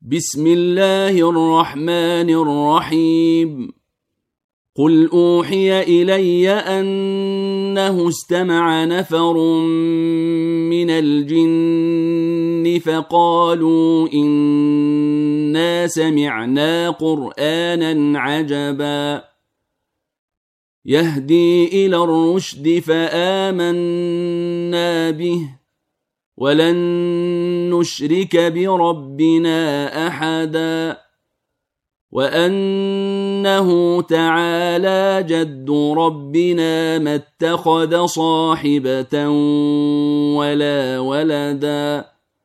بسم الله الرحمن الرحيم. قل أوحي إلي أنه استمع نفر من الجن فقالوا إنا سمعنا قرآنا عجبا يهدي إلى الرشد فآمنا به ولن نشرك بربنا أحدا وأنه تعالى جد ربنا ما اتخذ صاحبة ولا ولدا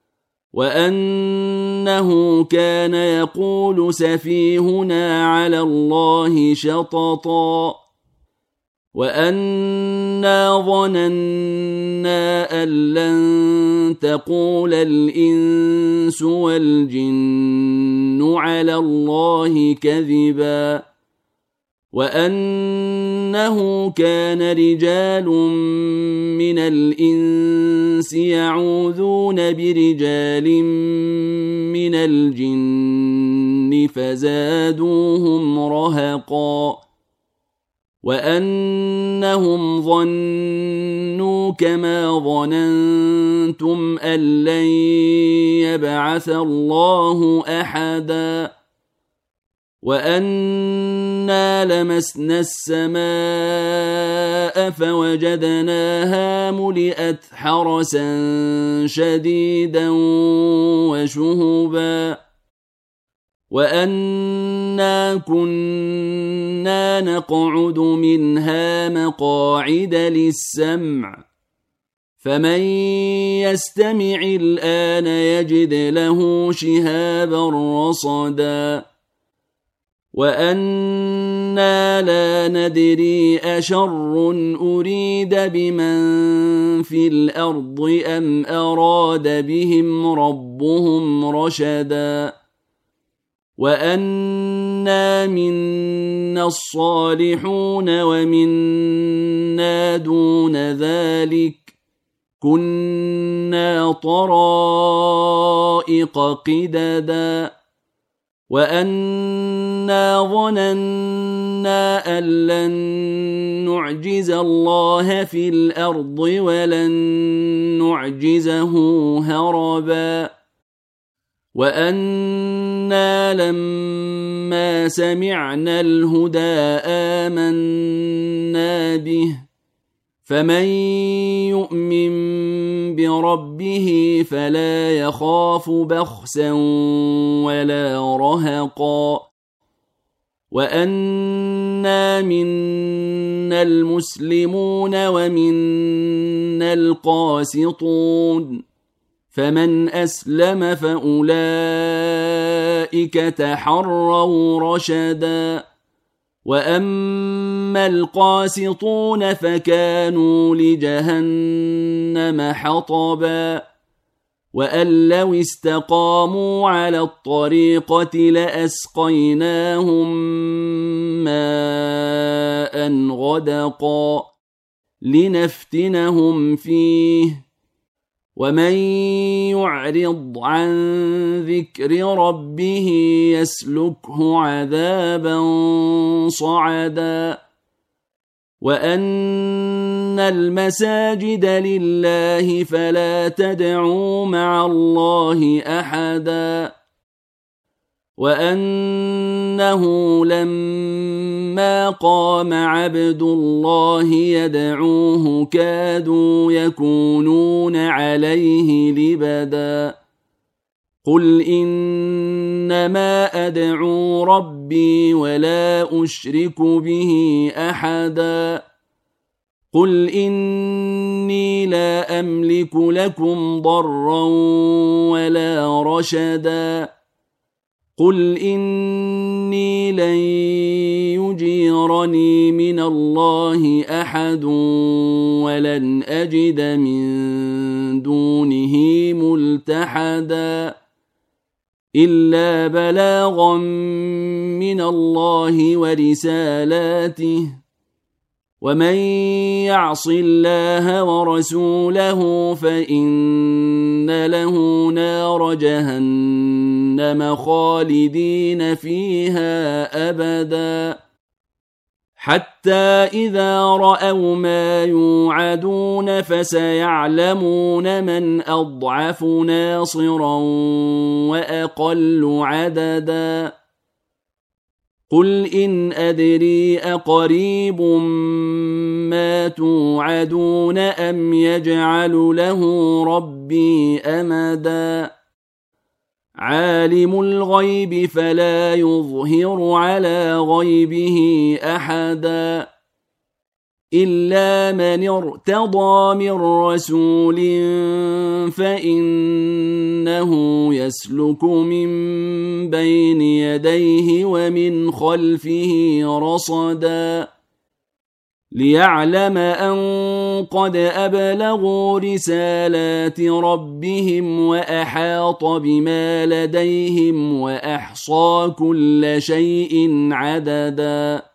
وأنه كان يقول سفيهنا على الله شططا وأنا ظننا أن لن تقول الإنس والجن على الله كذبا وأنه كان رجال من الإنس يعوذون برجال من الجن فزادوهم رهقا وأنهم ظنوا كما ظننتم أن لن يبعث الله أحدا وأنا لمسنا السماء فوجدناها ملئت حرسا شديدا وشهبا وأنا كنا نقعد منها مقاعد للسمع فمن يستمع الآن يجد له شهابا رصدا وأنا لا ندري أشر أريد بمن في الأرض أم أراد بهم ربهم رشدا وأنا منا الصالحون ومنا دون ذلك كنا طرائق قددا وأنا ظننا أن لن نعجز الله في الأرض ولن نعجزه هربا وأنا لما سمعنا الهدى آمنا به فمن يؤمن بربه فلا يخاف بخسا ولا رهقا وأنا منا المسلمون ومنا القاسطون فمن أسلم فأولئك تحروا رشدا وأما القاسطون فكانوا لجهنم حطبا وأن لو استقاموا على الطريقة لأسقيناهم ماء غدقا لنفتنهم فيه ومن يعرض عن ذكر ربه يسلكه عذابا صعدا وأن المساجد لله فلا تدعوا مع الله أحدا وأنه لما قام عبد الله يدعوه كادوا يكونون عليه لبدا قل إنما أدعو ربي ولا أشرك به أحدا قل إني لا أملك لكم ضرا ولا رشدا قل إني لن يجيرني من الله أحد ولن أجد من دونه ملتحدا إلا بلاغا من الله ورسالاته ومن يعص الله ورسوله فإن له نار جهنم جهنم خالدين فيها أبدا حتى إذا رأوا ما يوعدون فسيعلمون من أضعف ناصرا وأقل عددا قل إن أدري أقريب ما توعدون أم يجعل له ربي أمدا عالم الغيب فلا يظهر على غيبه أحدا إلا من ارتضى من رسول فإنه يسلك من بين يديه ومن خلفه رصدا ليعلم أن قد أبلغوا رسالات ربهم وأحاط بما لديهم وأحصى كل شيء عددا